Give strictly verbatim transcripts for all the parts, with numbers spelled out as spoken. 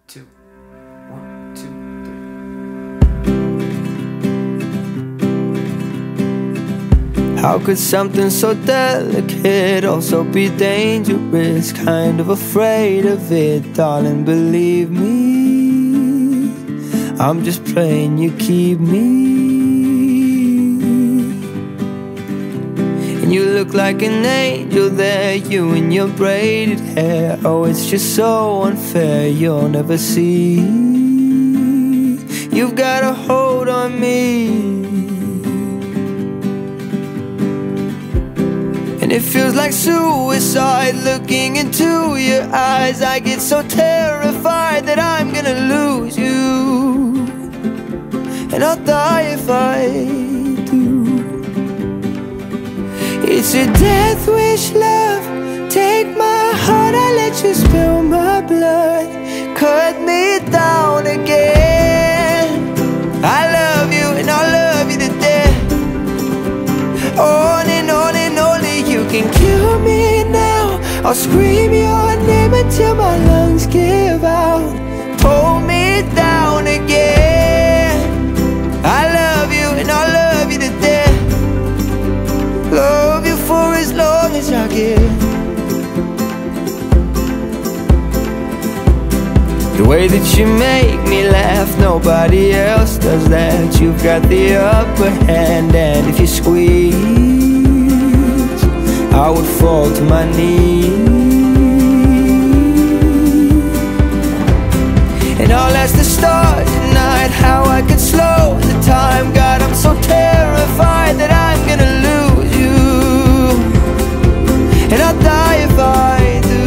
two, one, two, three. How could something so delicate also be dangerous? Kind of afraid of it, darling, believe me. I'm just praying you keep me. And you look like an angel there, you and your braided hair. Oh, it's just so unfair, you'll never see. You've got a hold on me, and it feels like suicide looking into your eyes. I get so terrified that I'm gonna lose you, and I'll die if I do. It's a death wish, love. Take my heart, I let you spill my blood. Cut me down again. I love you and I'll love you to death. On and on and only you can kill me now. I'll scream your name until my lungs give out. Pull me down again. I love you and I'll love you to death. Love you for as long as I can. The way that you make me laugh, nobody else does that. You've got the upper hand, and if you squeeze, I would fall to my knees. And all that's to start tonight, how I could slow the time. God, I'm so terrified that I'm gonna lose you, and I'll die if I do.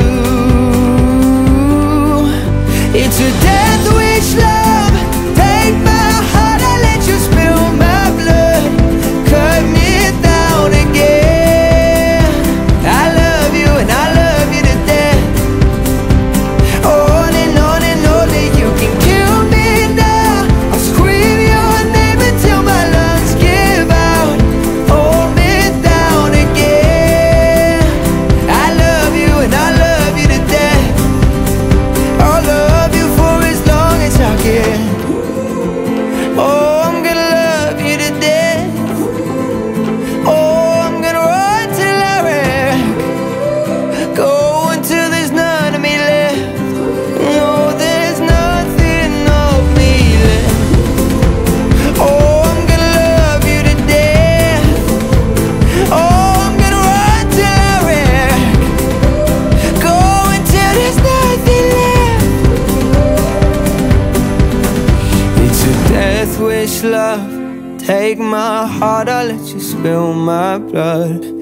It's a death wish, love. Take my heart, I let you spill my blood. Cut me down again. I love you and I love you to death. On and on and only you can kill me now. I'll scream your name until my lungs give out. Hold me down again. I love you and I love you to death. I'll love you for as long as I can. Oh, I'm gonna love you to death. Oh, I'm gonna run till I wreck. Go until there's none of me left. No, there's nothing of me left. Oh, I'm gonna love you to death. Oh, I'm gonna run till I wreck. Go until there's nothing left. It's a death wish, love. Take my heart, I'll let you spill my blood.